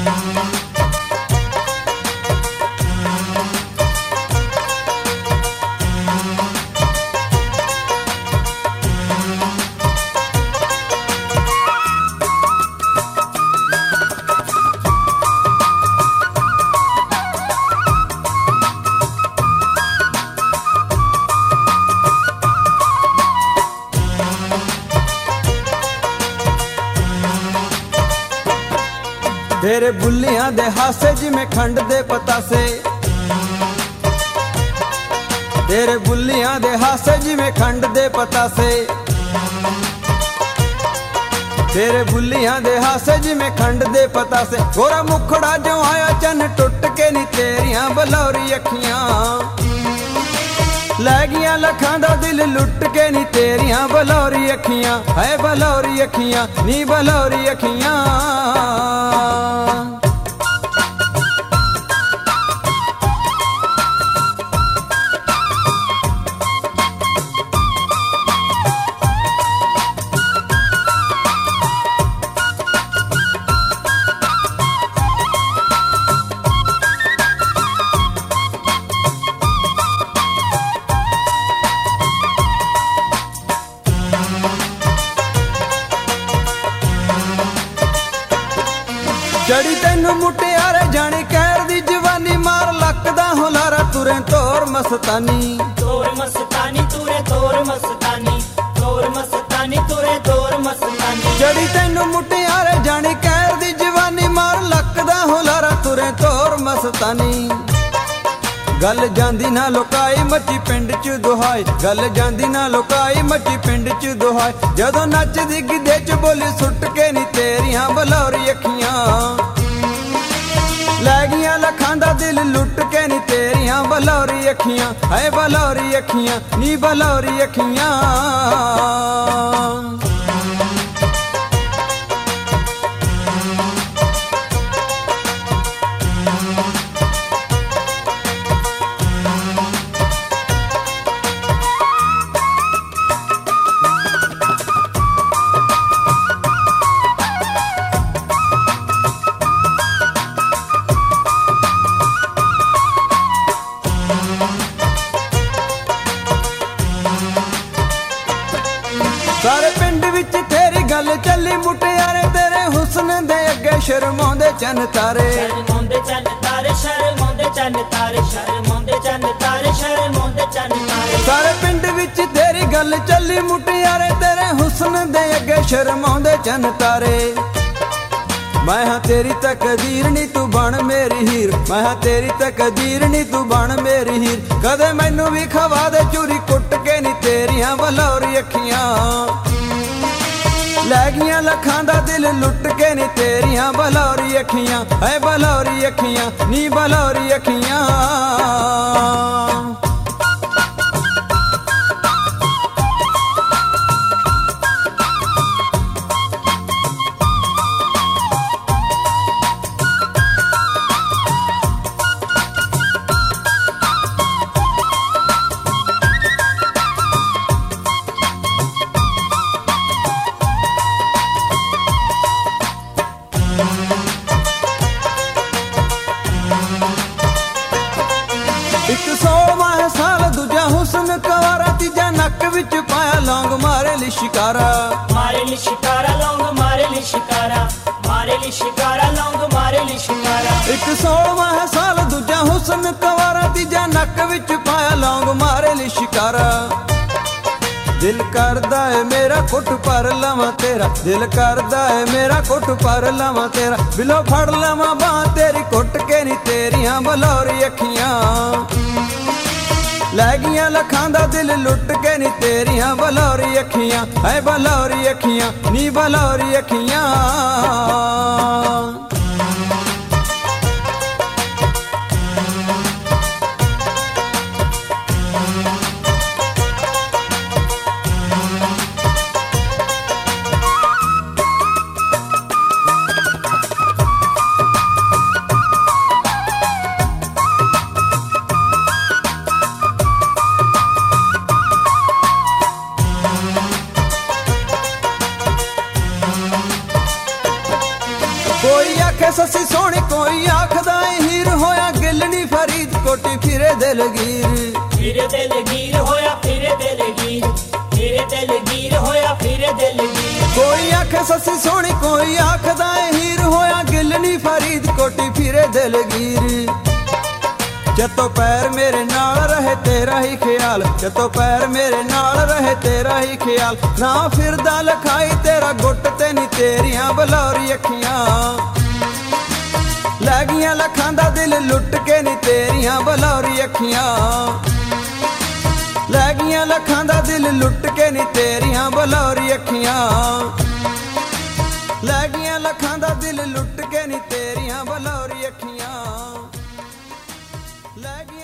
तेरे बुल्लियां दे हासे जिमें खंड दे पतासे, तेरे बुल्लियां दे हासे जिमें खंड दे पतासे, तेरे बुल्लियां दे हासे जिमें खंड दे पतासे। गोरा मुखड़ा जो आया चन टुट के नी तेरियां बलौरी अखियां, लै गियां लखां दा दिल लुट के नी तेरियां बलौरी अखियां, है बलौरी अखियां नी बलौरी अखियां। जड़ी तेनू मुटियारे जानी कहर दी जवानी, मार लकदा हुलारा तुरे तोर मस्तानी, तोर मस्तानी तुरे तोर मस्तानी, तोर मस्तानी तुरे तोर मस्तानी। जड़ी तेनू मुटियारे जानी कहर दी जवानी, मार लकदा हुलारा तुरे तोर मस्तानी। गल जांदी ना लुकाई मची पिंड च दुहाई, गल जांदी ना लुकाई मची पिंड च दुहाई। जदों नचदी गिद्धे च बोली सुट के नी तेरियां बलौरी अखियां, लै गियां लखां दा दिल लुट के नी तेरियां बलौरी अखियां, है बलौरी अखियां नी बलौरी अखियां। सारे पिंड विच तेरी गल चली मुटियारे, तेरे हुस्न दे अगे शर्माउंदे चन तारे, शर्माउंदे चन तारे, शर्माउंदे चन तारे, शर्माउंदे चन तारे, शर्माउंदे चन तारे। सारे पिंड विच तेरी गल चली मुटियारे, तेरे हुस्न दे अगे शर्माउंदे चन तारे। मैं हाँ तेरी तकदीर नी तू बन मेरी हीर, मैं हाँ तेरी तकदीर नी तू बन मेरी हीर। कदे मैनू भी खवा दे चूरी कुट के नी तेरियां बलौरी अखियां, लै गियां लखां दा दिल लुट के नी तेरियां बलौरी अखियां, है बलौरी अखियां नी बलौरी अखियां। एक 100 साल दूजा हुस्न कवारा, तीजा नक विच पाया लौंग मारे ली शिकारा, मारे ली शिकारा लौंग मारे ली शिकारा, मारे ली शिकारा लौंग मारे ली शिकारा। एक 100 साल दूजा हुस्न कवारा, तीजा नक विच पाया लौंग मारे ली शिकारा। दिल करदा है मेरा कुट पर लवां तेरा, दिल करदा है मेरा कुट पर लवां तेरा। बिलो फड़ लवां बां तेरी कुट के नी तेरियां बलौरी अखियां, लै गियां लखां दा दिल लुट के नी तेरियां बलौरी अखियां, है बलौरी अखियां नी बलौरी अखियां। कोई ਆਖਦਾ ਏ ਹੀਰ ਹੋਇਆ ਗਿੱਲਣੀ ਫਰੀਦਕੋਟੀ ਫਿਰੇ ਦਿਲਗੀਰ ਫਿਰੇ ਦਿਲਗੀਰ ਹੋਇਆ ਫਿਰੇ ਦਿਲਗੀਰ ਫਿਰੇ ਦਿਲਗੀਰ ਹੋਇਆ ਫਿਰੇ ਦਿਲਗੀਰ ਕੋਈ ਆਖੇ ਸੱਸੀ ਸੋਹਣੀ ਕੋਈ ਆਖਦਾ ਏ ਹੀਰ ਹੋਇਆ ਗਿੱਲਣੀ ਫਰੀਦਕੋਟੀ ਫਿਰੇ ਦਿਲਗੀਰ ਜਦੋਂ ਪੈਰ ਮੇਰੇ ਨਾਲ ਰਹੇ ਤੇਰਾ ਹੀ ਖਿਆਲ ਜਦੋਂ ਪੈਰ ਮੇਰੇ ਨਾਲ ਰਹੇ ਤੇਰਾ ਹੀ ਖਿਆਲ ਨਾ ਫਿਰਦਾ ਲਖਾਈ ਤੇਰਾ ਗੁੱਟ ਤੇ ਨੀ ਤੇਰੀਆਂ ਬਲੌਰੀ ਅੱਖੀਆਂ ਲੈ ਗਈਆਂ ਲੱਖਾਂ ਦਾ ਦਿਲ ਲੁੱਟ ਕੇ ਨੀ ਤੇਰੀਆਂ ਬਲੌਰੀ ਅੱਖੀਆਂ ਲੈ ਗਈਆਂ ਲੱਖਾਂ ਦਾ ਦਿਲ ਲੁੱਟ ਕੇ ਨੀ ਤੇਰੀਆਂ ਬਲੌਰੀ ਅੱਖੀਆਂ ਲੈ ਗਈਆਂ ਲੱਖਾਂ ਦਾ ਦਿਲ ਲੁੱਟ ਕੇ ਨੀ ਤੇਰੀਆਂ ਬਲੌਰੀ ਅੱਖੀਆਂ ਲੈ